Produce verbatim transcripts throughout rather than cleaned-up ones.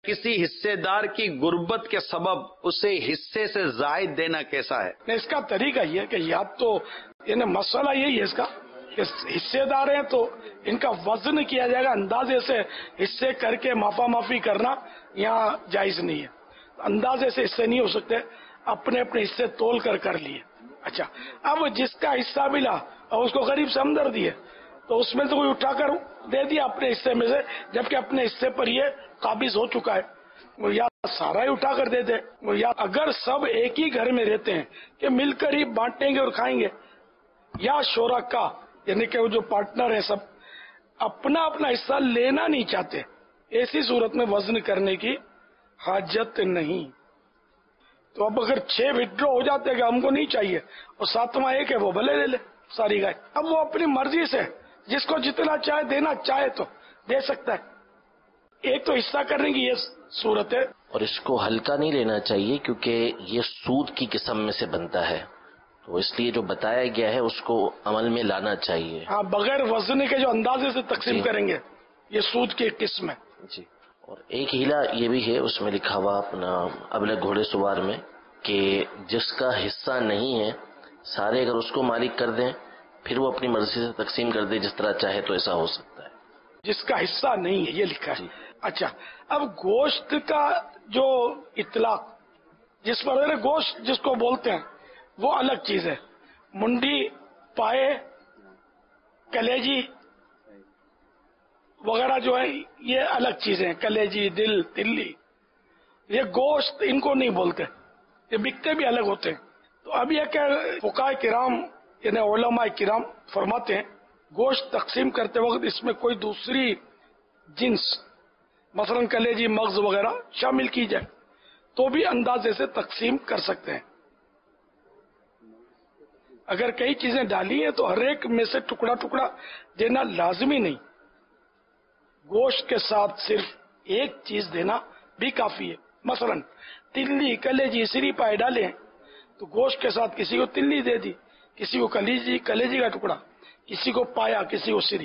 کسی حصے دار کی غربت کے سبب اسے حصے سے زائد دینا کیسا ہے؟ اس کا طریقہ یہ کہ یا تو یعنی مسئلہ یہی ہے اس کا کہ حصے دار ہیں تو ان کا وزن کیا جائے گا، اندازے سے حصے کر کے مافا مافی کرنا یہاں جائز نہیں ہے، اندازے سے حصے نہیں ہو سکتے، اپنے اپنے حصے تول کر کر لیے۔ اچھا، اب جس کا حصہ ملا اور اس کو غریب سے ہمدردی ہے تو اس میں سے کوئی اٹھا کر دے دیا اپنے حصے میں سے، جبکہ اپنے حصے پر یہ قابض ہو چکا ہے، وہ یا سارا ہی اٹھا کر دے دے، وہ یا اگر سب ایک ہی گھر میں رہتے ہیں کہ مل کر ہی بانٹیں گے اور کھائیں گے، یا شرکا یعنی کہ وہ جو پارٹنر ہیں سب اپنا اپنا حصہ لینا نہیں چاہتے، ایسی صورت میں وزن کرنے کی حاجت نہیں۔ تو اب اگر چھ وڈرو ہو جاتے ہیں کہ ہم کو نہیں چاہیے اور ساتواں ایک ہے وہ بھلے لے لے ساری گائے، اب وہ اپنی مرضی سے جس کو جتنا چاہے دینا چاہے تو دے سکتا ہے، ایک تو حصہ کرنے کی یہ صورت ہے۔ اور اس کو ہلکا نہیں لینا چاہیے کیونکہ یہ سود کی قسم میں سے بنتا ہے، تو اس لیے جو بتایا گیا ہے اس کو عمل میں لانا چاہیے۔ ہاں، بغیر وزن کے جو اندازے سے تقسیم جی کریں گے یہ سود کی قسم ہے۔ جی، اور ایک ہیلا یہ بھی ہے اس میں لکھا ہوا اپنا ابلغ گھوڑے سوار میں کہ جس کا حصہ نہیں ہے سارے اگر اس کو مالک کر دیں پھر وہ اپنی مرضی سے تقسیم کر دے جس طرح چاہے تو ایسا ہو سکتا ہے۔ جس کا حصہ نہیں ہے یہ لکھا ہے۔ جی۔ اچھا، اب گوشت کا جو اطلاق جس پر گوشت جس کو بولتے ہیں وہ الگ چیز ہے، منڈی، پائے، کلیجی وغیرہ جو ہے یہ الگ چیزیں ہیں، کلیجی، دل، تلی، یہ گوشت ان کو نہیں بولتے، یہ بکتے بھی الگ ہوتے ہیں۔ تو اب یہ کہ فقہاء کرام یعنی علماء کرام فرماتے ہیں گوشت تقسیم کرتے وقت اس میں کوئی دوسری جنس مثلا کلیجی، مغز وغیرہ شامل کی جائے تو بھی اندازے سے تقسیم کر سکتے ہیں۔ اگر کئی چیزیں ڈالی ہیں تو ہر ایک میں سے ٹکڑا ٹکڑا دینا لازمی نہیں، گوشت کے ساتھ صرف ایک چیز دینا بھی کافی ہے۔ مثلا تلی، کلیجی، سری پائے ڈالے ہیں تو گوشت کے ساتھ کسی کو تلی دے دی، کسی کو کلیجی کلیجی کا ٹکڑا، کسی کو پایا، کسی کو سری۔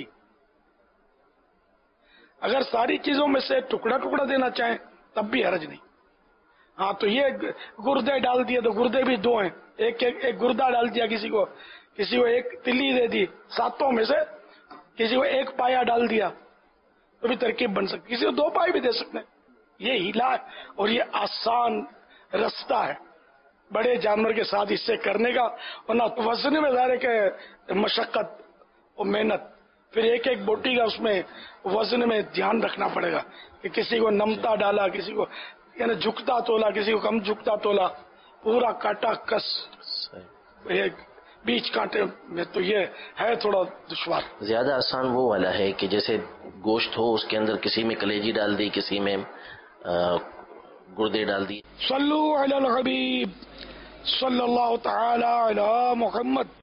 اگر ساری چیزوں میں سے ٹکڑا ٹکڑا دینا چاہیں تب بھی حرج نہیں۔ ہاں، تو یہ گردے ڈال دیے تو گردے بھی دو ہیں، ایک ایک, ایک گردہ ڈال دیا کسی کو، کسی کو ایک تلی دے دی، ساتوں میں سے کسی کو ایک پایا ڈال دیا تو بھی ترکیب بن سکتی، کسی کو دو پائے بھی دے سکتے ہیں۔ یہ ہیلا ہے اور یہ آسان رستہ ہے بڑے جانور کے ساتھ اس سے کرنے کا، اور نہ وزن میں ظاہر ہے کہ مشقت اور محنت، پھر ایک ایک بوٹی کا اس میں وزن میں دھیان رکھنا پڑے گا کہ کسی کو نمتا ڈالا، کسی کو یعنی جھکتا تولا، کسی کو کم جھکتا تولا، پورا کاٹا کس بیچ کانٹے میں، تو یہ ہے تھوڑا دشوار۔ زیادہ آسان وہ والا ہے کہ جیسے گوشت ہو اس کے اندر کسی میں کلیجی ڈال دی، کسی میں گردے ڈال دی۔ صلو علی الحبیب صلی اللہ تعالی علی محمد۔